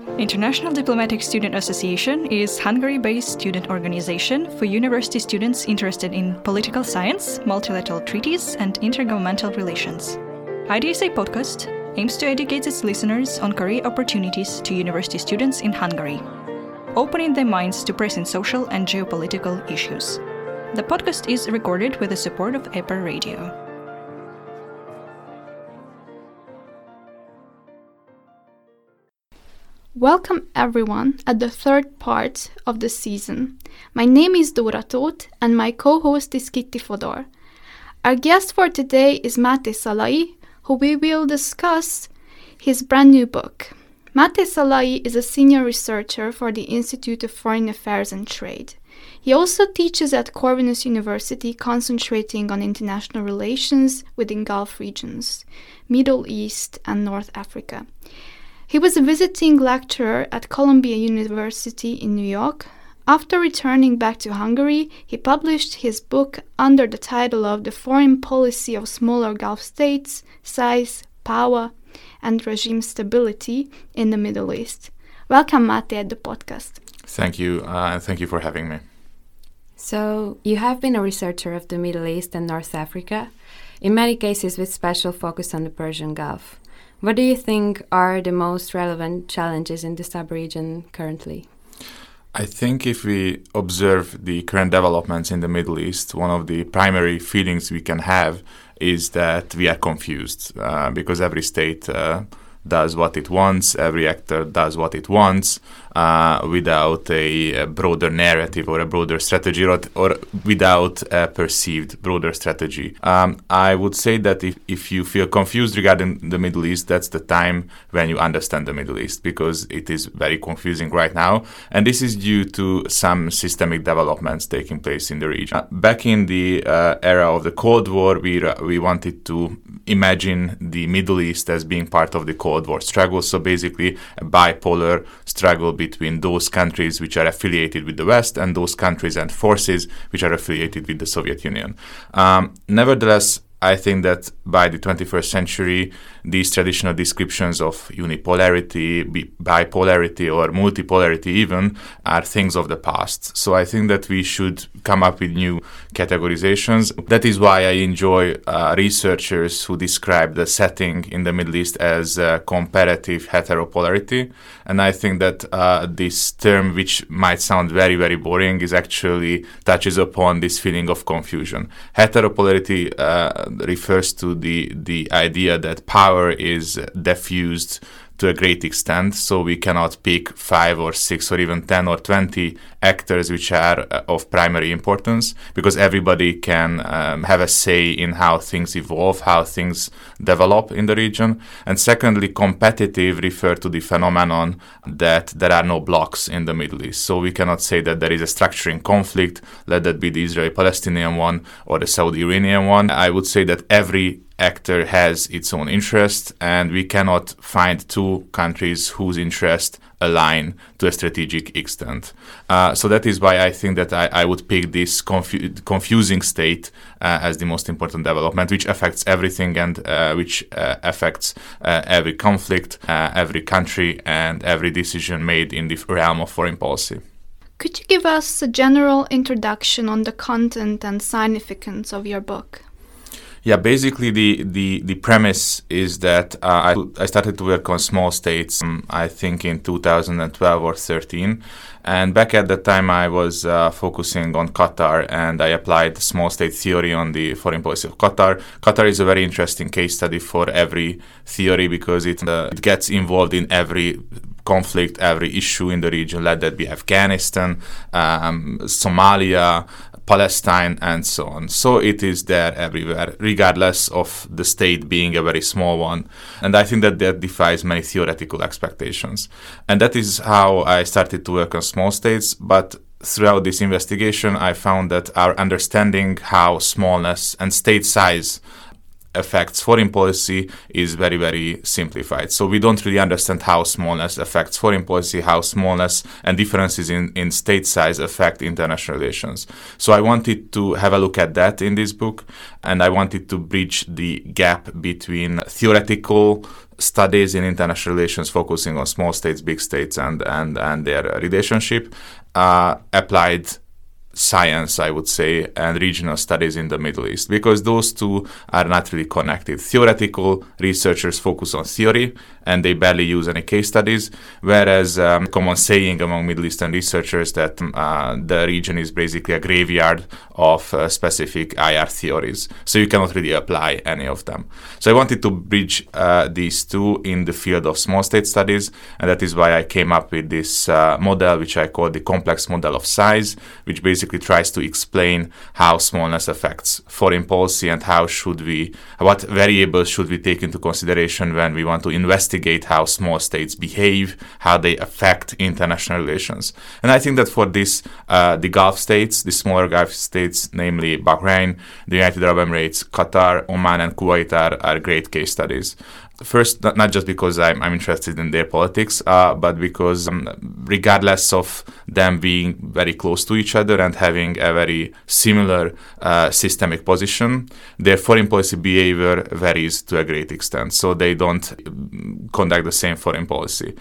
International Diplomatic Student Association is Hungary-based student organization for university students interested in political science, multilateral treaties, and intergovernmental relations. IDSA podcast aims to educate its listeners on career opportunities to university students in Hungary, opening their minds to present social and geopolitical issues. The podcast is recorded with the support of EPR Radio. Welcome everyone at the third part of the season. My name is Dóra Tóth and my co-host is Kitty Fodor. Our guest for today is Máté Szalai, who we will discuss his brand new book. Máté Szalai is a senior researcher for the Institute of Foreign Affairs and Trade. He also teaches at Corvinus University, concentrating on international relations within Gulf regions, Middle East and North Africa. He was a visiting lecturer at Columbia University in New York. After returning back to Hungary, he published his book under the title of The Foreign Policy of Smaller Gulf States, Size, Power, and Regime Stability in the Middle East. Welcome, Máté, at the podcast. Thank you, and thank you for having me. So, you have been a researcher of the Middle East and North Africa, in many cases with special focus on the Persian Gulf. What do you think are the most relevant challenges in the sub-region currently? I think if we observe the current developments in the Middle East, one of the primary feelings we can have is that we are confused because every state does what it wants, every actor does what it wants without a broader narrative or a broader strategy or without a perceived broader strategy. I would say that if you feel confused regarding the Middle East, that's the time when you understand the Middle East, because it is very confusing right now. And this is due to some systemic developments taking place in the region. Back in the era of the Cold War, we wanted to imagine the Middle East as being part of the Cold War struggle. So basically a bipolar struggle between those countries which are affiliated with the West and those countries and forces which are affiliated with the Soviet Union. Nevertheless, I think that by the 21st century, these traditional descriptions of unipolarity, bipolarity, or multipolarity even are things of the past. So I think that we should come up with new categorizations. That is why I enjoy researchers who describe the setting in the Middle East as comparative heteropolarity. And I think that this term, which might sound very, very boring, is actually touches upon this feeling of confusion. Heteropolarity refers to the idea that power is diffused to a great extent, so we cannot pick 5 or 6 or even 10 or 20 actors which are of primary importance, because everybody can have a say in how things evolve, how things develop in the region. And secondly, competitive refer to the phenomenon that there are no blocks in the Middle East. So we cannot say that there is a structuring conflict, let that be the Israeli-Palestinian one or the Saudi-Iranian one. I would say that every actor has its own interest, and we cannot find two countries whose interests align to a strategic extent. So that is why I think that I would pick this confusing state as the most important development, which affects everything and which affects every conflict, every country, and every decision made in the realm of foreign policy. Could you give us a general introduction on the content and significance of your book? Yeah, basically the premise is that I started to work on small states, I think in 2012 or 13. And back at that time, I was focusing on Qatar, and I applied small state theory on the foreign policy of Qatar. Qatar is a very interesting case study for every theory because it gets involved in every conflict, every issue in the region, let that be Afghanistan, Somalia, Palestine, and so on. So it is there everywhere, regardless of the state being a very small one. And I think that defies many theoretical expectations. And that is how I started to work on small states. But throughout this investigation, I found that our understanding how smallness and state size affects foreign policy is very, very simplified. So we don't really understand how smallness affects foreign policy, how smallness and differences in state size affect international relations. So I wanted to have a look at that in this book, and I wanted to bridge the gap between theoretical studies in international relations focusing on small states, big states, and their relationship, applied science, I would say, and regional studies in the Middle East, because those two are not really connected. Theoretical researchers focus on theory and they barely use any case studies, whereas common saying among Middle Eastern researchers that the region is basically a graveyard of specific IR theories, so you cannot really apply any of them. So I wanted to bridge these two in the field of small state studies, and that is why I came up with this model, which I call the complex model of size, which basically tries to explain how smallness affects foreign policy and what variables should we take into consideration when we want to investigate how small states behave, how they affect international relations. And I think that for this, the Gulf states, the smaller Gulf states, namely Bahrain, the United Arab Emirates, Qatar, Oman, and Kuwait are great case studies. First, not just because I'm interested in their politics, but because regardless of them being very close to each other and having a very similar systemic position, their foreign policy behavior varies to a great extent. So they don't conduct the same foreign policy.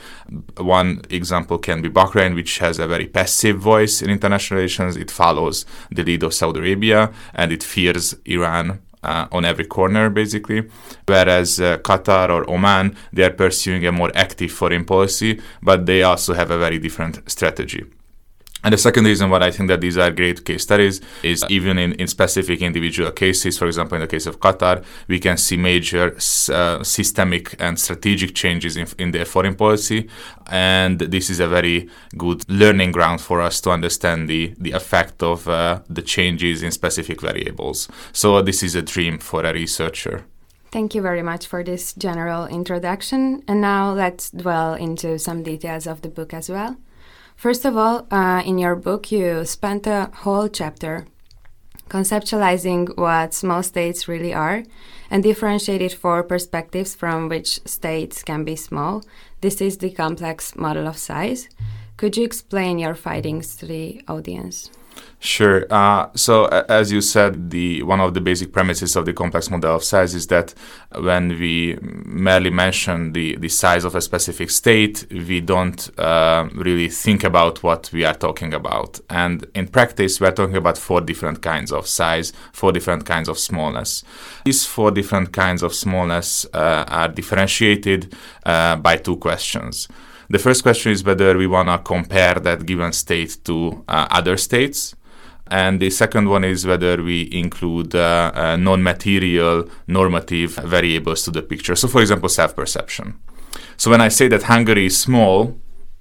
One example can be Bahrain, which has a very passive voice in international relations. It follows the lead of Saudi Arabia and it fears Iran on every corner, basically. Whereas Qatar or Oman, they are pursuing a more active foreign policy, but they also have a very different strategy. And the second reason why I think that these are great case studies is even in specific individual cases. For example, in the case of Qatar, we can see major systemic and strategic changes in their foreign policy. And this is a very good learning ground for us to understand the effect of the changes in specific variables. So this is a dream for a researcher. Thank you very much for this general introduction. And now let's dwell into some details of the book as well. First of all, in your book, you spent a whole chapter conceptualizing what small states really are and differentiated 4 perspectives from which states can be small. This is the complex model of size. Could you explain your findings to the audience? Sure. So as you said, one of the basic premises of the complex model of size is that when we merely mention the size of a specific state, we don't really think about what we are talking about. And in practice, we are talking about 4 different kinds of size, 4 different kinds of smallness. These 4 different kinds of smallness are differentiated by 2 questions. The first question is whether we want to compare that given state to other states. And the second one is whether we include non-material normative variables to the picture. So, for example, self-perception. So when I say that Hungary is small,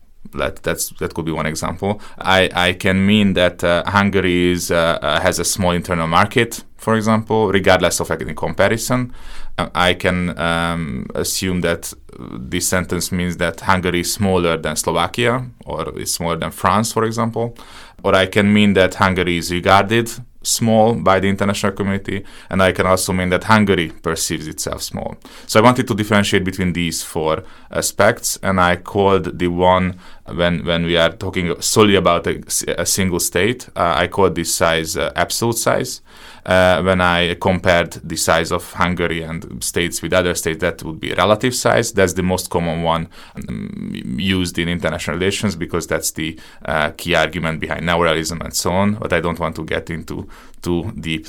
that could be one example. I can mean that Hungary has a small internal market, for example, regardless of any comparison. I can assume that this sentence means that Hungary is smaller than Slovakia or is smaller than France, for example. Or I can mean that Hungary is regarded small by the international community, and I can also mean that Hungary perceives itself small. So I wanted to differentiate between these 4 aspects, and I called the one when we are talking solely about a single state, I called this size absolute size. When I compared the size of Hungary and states with other states, that would be relative size. That's the most common one used in international relations because that's the key argument behind neoliberalism and so on. But I don't want to get into too deep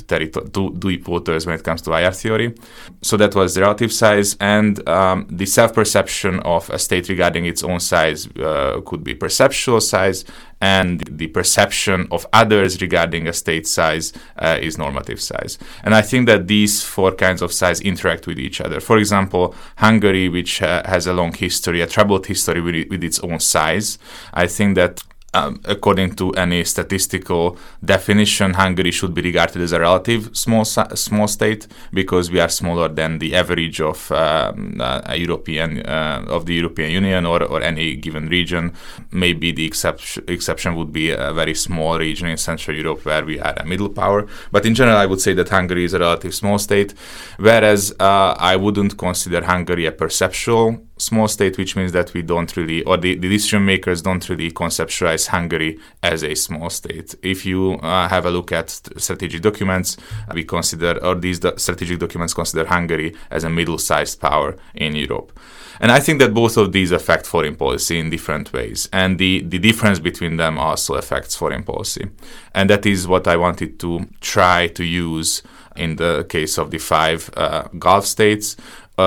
waters when it comes to IR theory. So that was the relative size, and the self-perception of a state regarding its own size could be perceptual size, and the perception of others regarding a state size is normative size. And I think that these 4 kinds of size interact with each other. For example, Hungary, which has a long history, a troubled history with its own size, I think that according to any statistical definition, Hungary should be regarded as a relative small state because we are smaller than the average of the European Union or any given region. Maybe the exception would be a very small region in Central Europe where we are a middle power. But in general, I would say that Hungary is a relative small state, whereas I wouldn't consider Hungary a perceptual small state, which means that we don't really, or the decision makers don't really conceptualize Hungary as a small state. If you have a look at strategic documents, these strategic documents consider Hungary as a middle-sized power in Europe. And I think that both of these affect foreign policy in different ways. And the difference between them also affects foreign policy. And that is what I wanted to try to use in the case of the 5 Gulf states.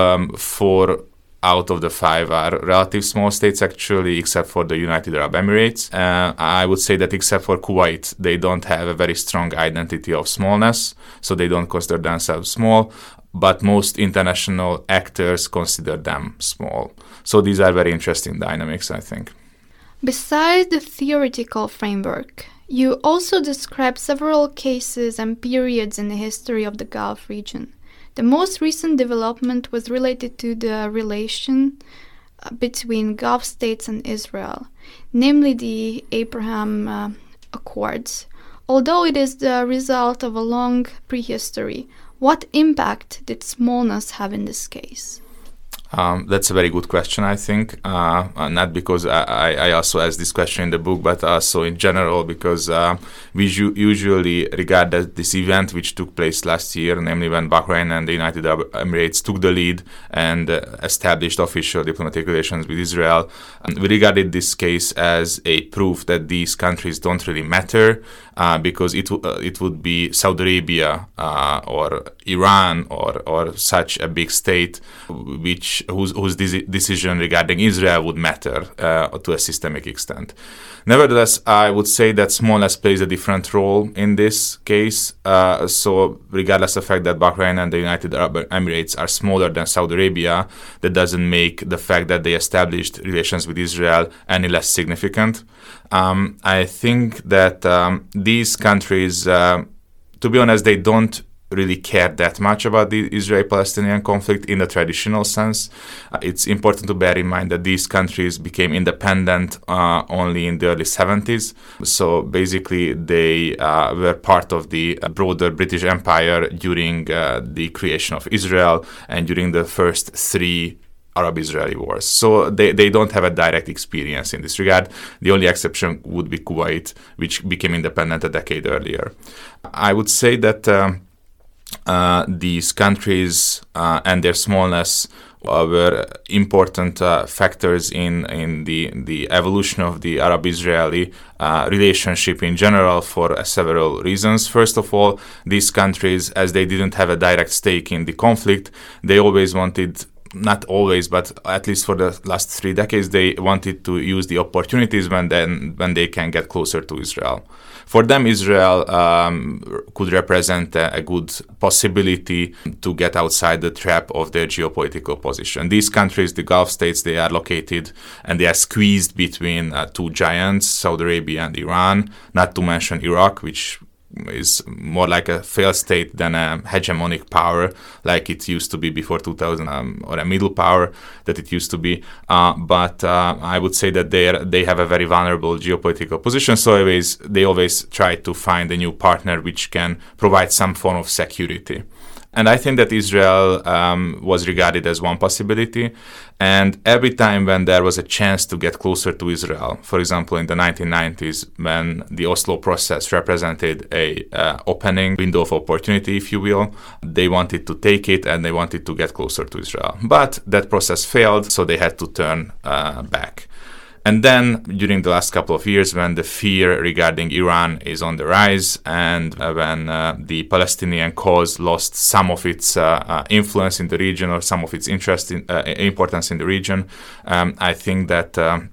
Out of the 5 are relative small states, actually, except for the United Arab Emirates. I would say that except for Kuwait, they don't have a very strong identity of smallness, so they don't consider themselves small, but most international actors consider them small. So these are very interesting dynamics, I think. Besides the theoretical framework, you also describe several cases and periods in the history of the Gulf region. The most recent development was related to the relation between Gulf states and Israel, namely the Abraham Accords. Although it is the result of a long prehistory, what impact did smallness have in this case? That's a very good question, I think. Not because I also asked this question in the book, but also in general because we usually regard that this event which took place last year, namely when Bahrain and the United Arab Emirates took the lead and established official diplomatic relations with Israel. We regarded this case as a proof that these countries don't really matter because it would be Saudi Arabia or Iran or such a big state whose decision regarding Israel would matter to a systemic extent. Nevertheless, I would say that smallness plays a different role in this case. So regardless of the fact that Bahrain and the United Arab Emirates are smaller than Saudi Arabia, that doesn't make the fact that they established relations with Israel any less significant. I think that these countries, to be honest, they don't really care that much about the Israeli-Palestinian conflict in the traditional sense. It's important to bear in mind that these countries became independent only in the early 70s. So basically they were part of the broader British Empire during the creation of Israel and during the first 3 Arab-Israeli wars. So they don't have a direct experience in this regard. The only exception would be Kuwait, which became independent a decade earlier. I would say that these countries and their smallness were important factors in the evolution of the Arab-Israeli relationship in general for several reasons. First of all, these countries, as they didn't have a direct stake in the conflict, they always wanted, not always, but at least for the last 3 decades, they wanted to use the opportunities when they can get closer to Israel. For them, Israel could represent a good possibility to get outside the trap of their geopolitical position. These countries, the Gulf states, they are located and they are squeezed between 2 giants, Saudi Arabia and Iran, not to mention Iraq, which is more like a failed state than a hegemonic power like it used to be before 2000, or a middle power that it used to be. But I would say that they have a very vulnerable geopolitical position, so they always try to find a new partner which can provide some form of security. And I think that Israel was regarded as one possibility. And every time when there was a chance to get closer to Israel, for example, in the 1990s, when the Oslo process represented a opening window of opportunity, if you will, they wanted to take it and they wanted to get closer to Israel. But that process failed, so they had to turn back. And then during the last couple of years, when the fear regarding Iran is on the rise and when the Palestinian cause lost some of its influence in the region or some of its importance in the region, I think that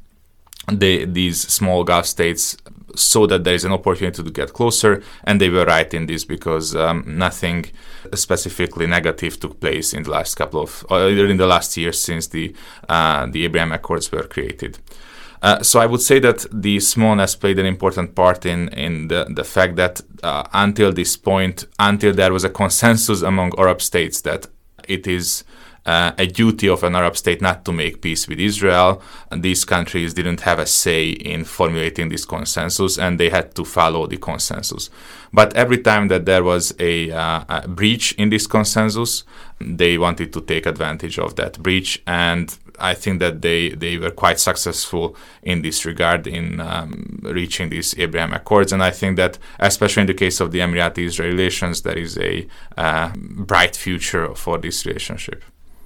these small Gulf states saw that there is an opportunity to get closer, and they were right in this because nothing specifically negative took place in the last in the last years since the Abraham Accords were created. So I would say that the smallness played an important part in the fact that until this point, until there was a consensus among Arab states that it is a duty of an Arab state not to make peace with Israel, these countries didn't have a say in formulating this consensus, and they had to follow the consensus. But every time that there was a breach in this consensus, they wanted to take advantage of that breach, and I think that they were quite successful in this regard in reaching these Abraham Accords. And I think that, especially in the case of the Emirati-Israeli relations, there is a bright future for this relationship.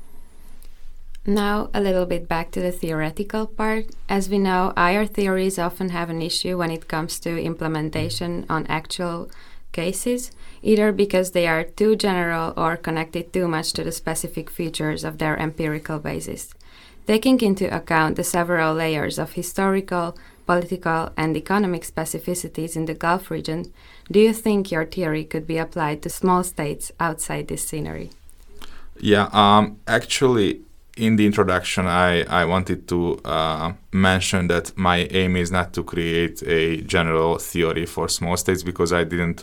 Now, a little bit back to the theoretical part. As we know, IR theories often have an issue when it comes to implementation on actual cases, either because they are too general or connected too much to the specific features of their empirical basis. Taking into account the several layers of historical, political, and economic specificities in the Gulf region, do you think your theory could be applied to small states outside this scenery? Yeah, actually, in the introduction, I wanted to mention that my aim is not to create a general theory for small states, because I didn't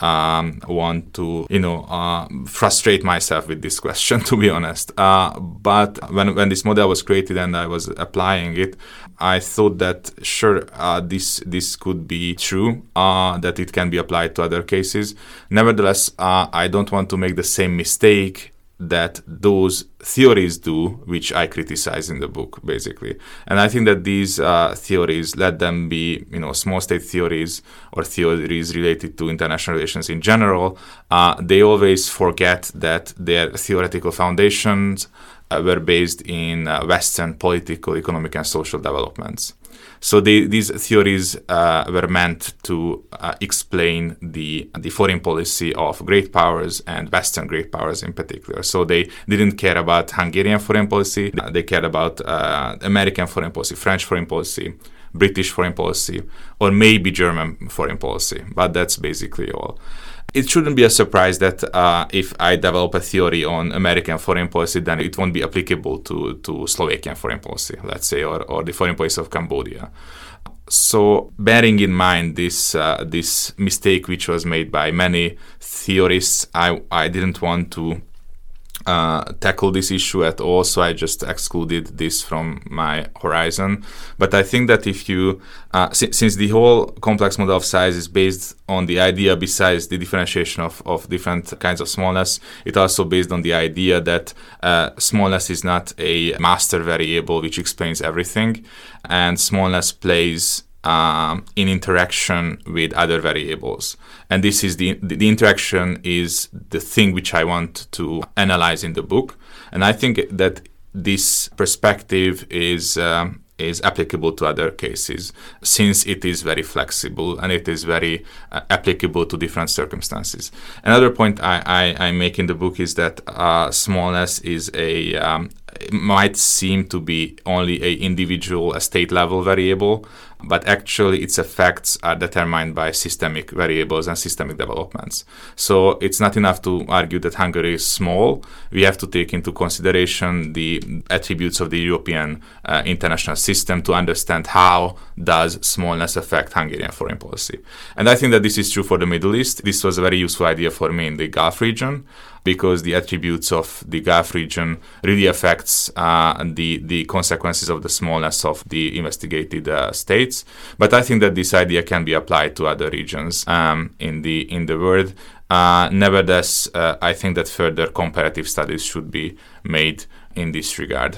want to, frustrate myself with this question, to be honest. But when this model was created and I was applying it, I thought that sure, this could be true, that it can be applied to other cases. Nevertheless, I don't want to make the same mistake that those theories do, which I criticize in the book, basically. And I think that these theories, let them be, small state theories or theories related to international relations in general, they always forget that their theoretical foundations were based in Western political, economic, and social developments. So these theories were meant to explain the foreign policy of great powers and Western great powers in particular. So they didn't care about Hungarian foreign policy. They cared about American foreign policy, French foreign policy, British foreign policy, or maybe German foreign policy. But that's basically all. It shouldn't be a surprise that if I develop a theory on American foreign policy, then it won't be applicable to Slovakian foreign policy, let's say, or the foreign policy of Cambodia. So, bearing in mind this mistake which was made by many theorists, I didn't want to tackle this issue at all, so I just excluded this from my horizon. But I think that if you, since the whole complex model of size is based on the idea, besides the differentiation of different kinds of smallness, it also based on the idea that smallness is not a master variable which explains everything, and smallness plays in interaction with other variables. And this is the interaction is the thing which I want to analyze in the book. And I think that this perspective is applicable to other cases, since it is very flexible and it is very applicable to different circumstances. Another point I make in the book is that smallness is might seem to be only an individual, a state-level variable, but actually its effects are determined by systemic variables and systemic developments. So it's not enough to argue that Hungary is small. We have to take into consideration the attributes of the European international system to understand how does smallness affect Hungarian foreign policy. And I think that this is true for the Middle East. This was a very useful idea for me in the Gulf region, because the attributes of the Gulf region really affects the consequences of the smallness of the investigated states. But I think that this idea can be applied to other regions in the world. Nevertheless, I think that further comparative studies should be made in this regard.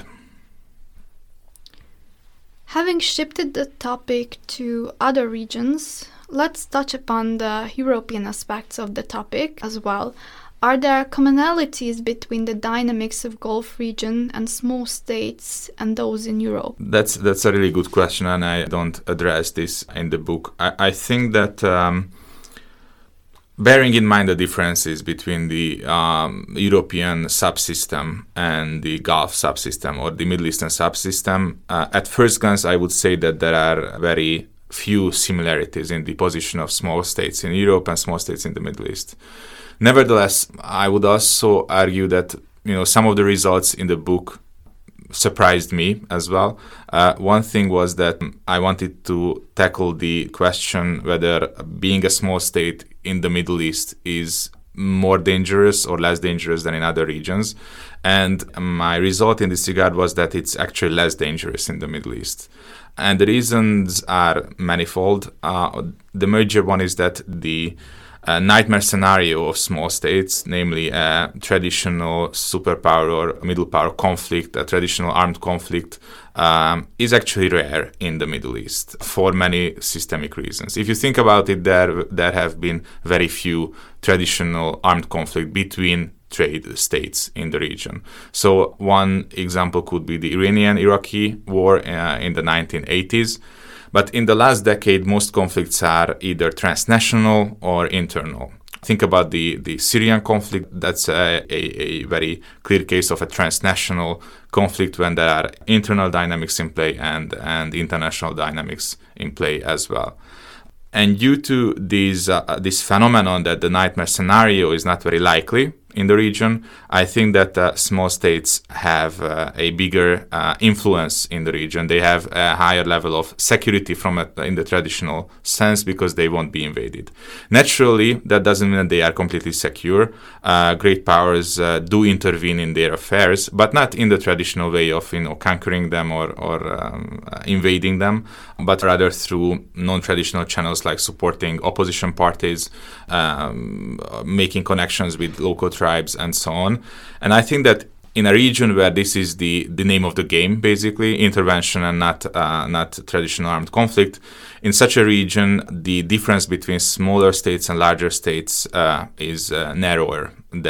Having shifted the topic to other regions, let's touch upon the European aspects of the topic as well. Are there commonalities between the dynamics of Gulf region and small states and those in Europe? That's a really good question, and I don't address this in the book. I think that bearing in mind the differences between the European subsystem and the Gulf subsystem or the Middle Eastern subsystem, at first glance I would say that there are very few similarities in the position of small states in Europe and small states in the Middle East. Nevertheless, I would also argue that some of the results in the book surprised me as well. One thing was that I wanted to tackle the question whether being a small state in the Middle East is more dangerous or less dangerous than in other regions. And my result in this regard was that it's actually less dangerous in the Middle East. And the reasons are manifold. The major one is that the nightmare scenario of small states, namely a traditional superpower or middle power conflict, a traditional armed conflict, is actually rare in the Middle East for many systemic reasons. If you think about it, there have been very few traditional armed conflict between trade states in the region. So one example could be the Iranian-Iraqi war in the 1980s. But in the last decade, most conflicts are either transnational or internal. Think about the Syrian conflict. That's a very clear case of a transnational conflict when there are internal dynamics in play and international dynamics in play as well. And due to this phenomenon that the nightmare scenario is not very likely in the region, I think that small states have a bigger influence in the region. They have a higher level of security in the traditional sense because they won't be invaded. Naturally, that doesn't mean that they are completely secure. Great powers do intervene in their affairs, but not in the traditional way of conquering them or invading them, but rather through non-traditional channels like supporting opposition parties, making connections with local tribes, and so on. And I think that in a region where this is the name of the game, basically, intervention and not traditional armed conflict, in such a region, the difference between smaller states and larger states is narrower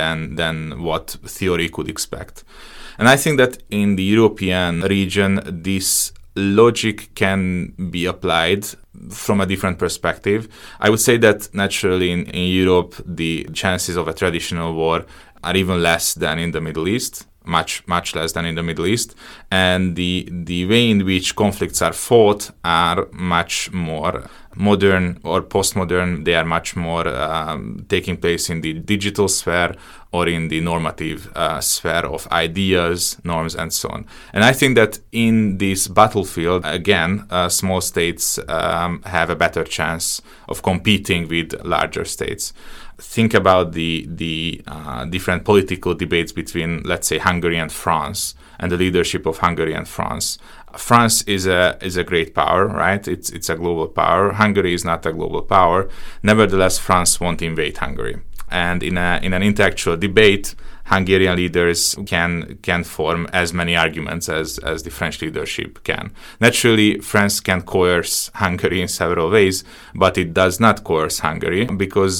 than what theory could expect. And I think that in the European region, this logic can be applied from a different perspective. I would say that naturally in Europe, the chances of a traditional war are even less than in the Middle East, much less than in the Middle East. And the way in which conflicts are fought are much more modern or postmodern. They are much more taking place in the digital sphere or in the normative sphere of ideas, norms, and so on. And I think that in this battlefield, again, small states have a better chance of competing with larger states. Think about the different political debates between, let's say, Hungary and France, and the leadership of Hungary and France. France is a great power, right? It's a global power. Hungary is not a global power. Nevertheless, France won't invade Hungary. And in an intellectual debate, Hungarian leaders can form as many arguments as the French leadership can. Naturally, France can coerce Hungary in several ways, but it does not coerce Hungary because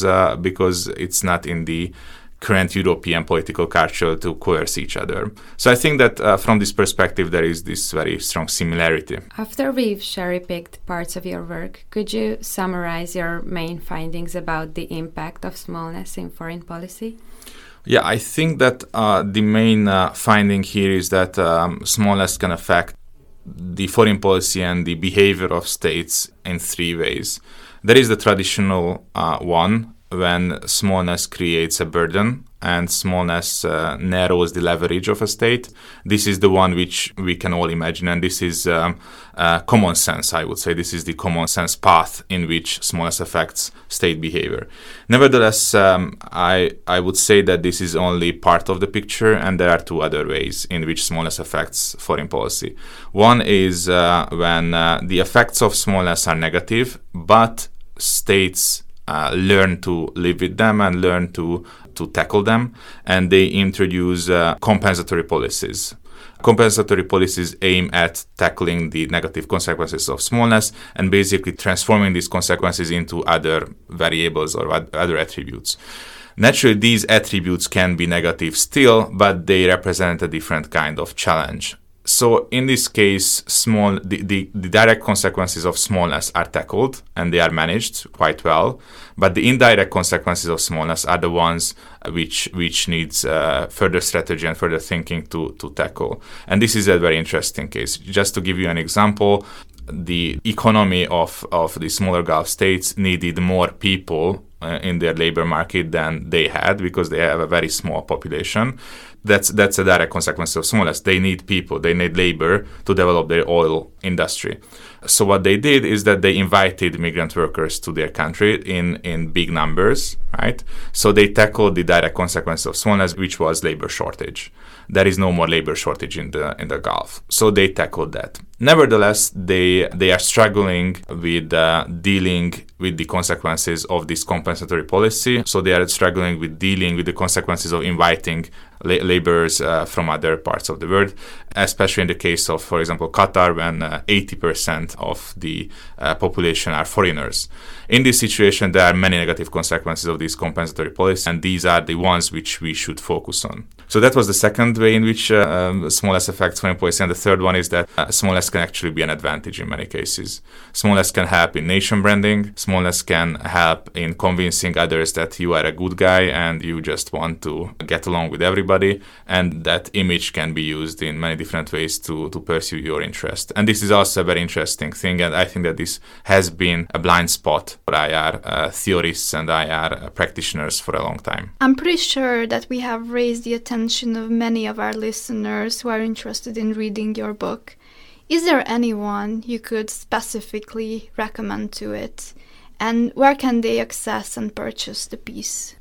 it's not in the current European political culture to coerce each other. So I think that from this perspective, there is this very strong similarity. After we've cherry-picked parts of your work, could you summarize your main findings about the impact of smallness in foreign policy? Yeah, I think that the main finding here is that smallness can affect the foreign policy and the behavior of states in three ways. There is the traditional one, when smallness creates a burden and smallness narrows the leverage of a state. This is the one which we can all imagine, and this is common sense, I would say. This is the common sense path in which smallness affects state behavior. Nevertheless, I would say that this is only part of the picture, and there are two other ways in which smallness affects foreign policy. One is when the effects of smallness are negative, but states learn to live with them and learn to tackle them, and they introduce compensatory policies. Compensatory policies aim at tackling the negative consequences of smallness and basically transforming these consequences into other variables or other attributes. Naturally, these attributes can be negative still, but they represent a different kind of challenge. So in this case, the direct consequences of smallness are tackled and they are managed quite well, but the indirect consequences of smallness are the ones which needs further strategy and further thinking to tackle. And this is a very interesting case. Just to give you an example, the economy of the smaller Gulf states needed more people in their labor market than they had, because they have a very small population. That's a direct consequence of smallness. They need people, they need labor to develop their oil industry. So what they did is that they invited migrant workers to their country in big numbers, right? So they tackled the direct consequence of smallness, which was labor shortage. There is no more labor shortage in the Gulf. So they tackled that. Nevertheless, they are struggling with dealing with the consequences of this compensatory policy. So they are struggling with dealing with the consequences of inviting laborers from other parts of the world, especially in the case of, for example, Qatar, when 80% of the population are foreigners. In this situation, there are many negative consequences of this compensatory policy, and these are the ones which we should focus on. So that was the second way in which smallness affects foreign policy, and the third one is that smallness can actually be an advantage in many cases. Smallness can help in nation branding. Smallness can help in convincing others that you are a good guy and you just want to get along with everybody, and that image can be used in many different ways to pursue your interest. And this is also a very interesting thing, and I think that this has been a blind spot for IR theorists and IR practitioners for a long time. I'm pretty sure that we have raised the attention of many of our listeners who are interested in reading your book. Is there anyone you could specifically recommend to it? And where can they access and purchase the piece?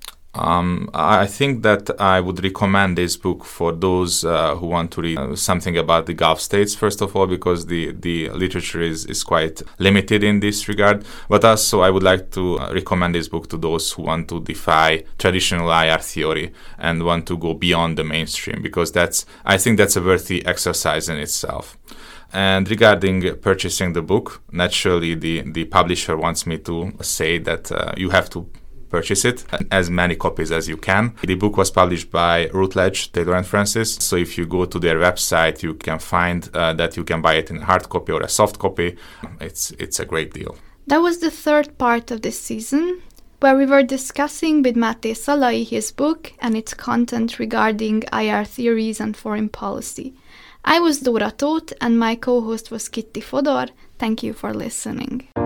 I think that I would recommend this book for those who want to read something about the Gulf states, first of all, because the literature is quite limited in this regard. But also I would like to recommend this book to those who want to defy traditional IR theory and want to go beyond the mainstream, because I think that's a worthy exercise in itself. And regarding purchasing the book, naturally the publisher wants me to say that you have to purchase it, as many copies as you can. The book was published by Routledge, Taylor & Francis. So if you go to their website, you can find that you can buy it in a hard copy or a soft copy. It's a great deal. That was the third part of this season, where we were discussing with Máté Szalai his book and its content regarding IR theories and foreign policy. I was Dóra Tóth and my co-host was Kitty Fodor. Thank you for listening.